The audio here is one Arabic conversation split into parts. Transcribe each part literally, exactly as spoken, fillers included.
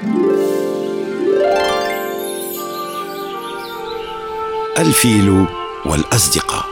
الفيل والأصدقاء.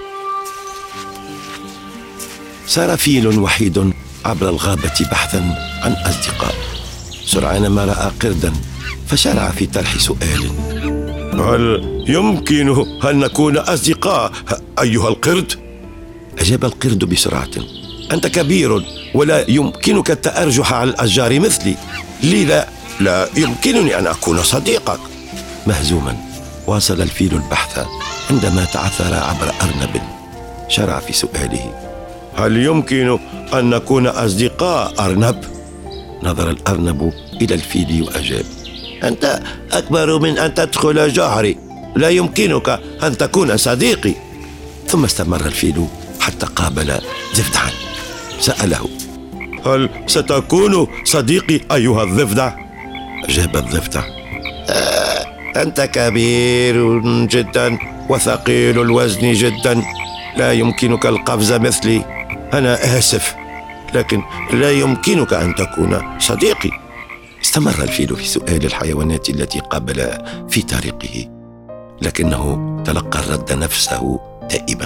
سار فيل وحيد عبر الغابة بحثا عن أصدقاء. سرعان ما رأى قردا فشرع في طرح سؤال: هل يمكن أن نكون أصدقاء أيها القرد؟ أجاب القرد بسرعة: أنت كبير ولا يمكنك التأرجح على الأشجار مثلي، لذا لا يمكنني أن أكون صديقك. مهزوما واصل الفيل البحث عندما تعثر عبر أرنب. شرع في سؤاله: هل يمكن أن نكون أصدقاء أرنب؟ نظر الأرنب إلى الفيل وأجاب: أنت أكبر من أن تدخل جحري، لا يمكنك أن تكون صديقي. ثم استمر الفيل حتى قابل ضفدعا. سأله: هل ستكون صديقي أيها الضفدع؟ أجاب الضفدع: آه أنت كبير جدا وثقيل الوزن جدا، لا يمكنك القفز مثلي. أنا آسف، لكن لا يمكنك أن تكون صديقي. استمر الفيل في سؤال الحيوانات التي قابل في طريقه، لكنه تلقى الرد نفسه دائما.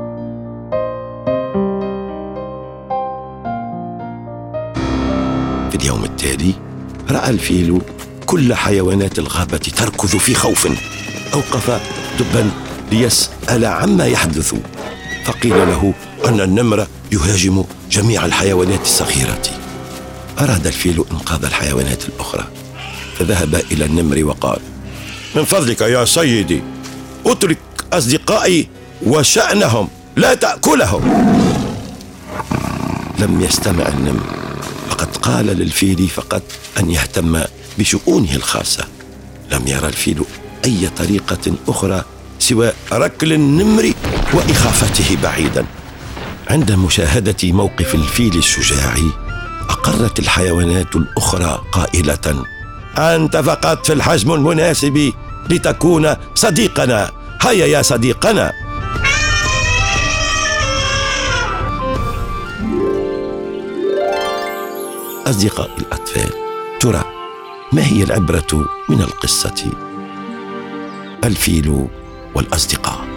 في اليوم التالي رأى الفيل كل حيوانات الغابة تركض في خوف. أوقف دبا ليسأل عما يحدث، فقيل له أن النمر يهاجم جميع الحيوانات الصغيرة. أراد الفيل إنقاذ الحيوانات الأخرى، فذهب إلى النمر وقال: من فضلك يا سيدي، اترك أصدقائي وشأنهم، لا تأكلهم. لم يستمع النمر، فقد قال للفيل فقط أن يهتم بشؤونه الخاصة. لم يرى الفيل أي طريقة أخرى سوى ركل النمر وإخافته بعيدا. عند مشاهدة موقف الفيل الشجاع أقرت الحيوانات الأخرى قائلة: أنت فقط في الحجم المناسب لتكون صديقنا، هيا يا صديقنا. أصدقاء الأطفال، ترى ما هي العبرة من القصة؟ الفيل والأصدقاء.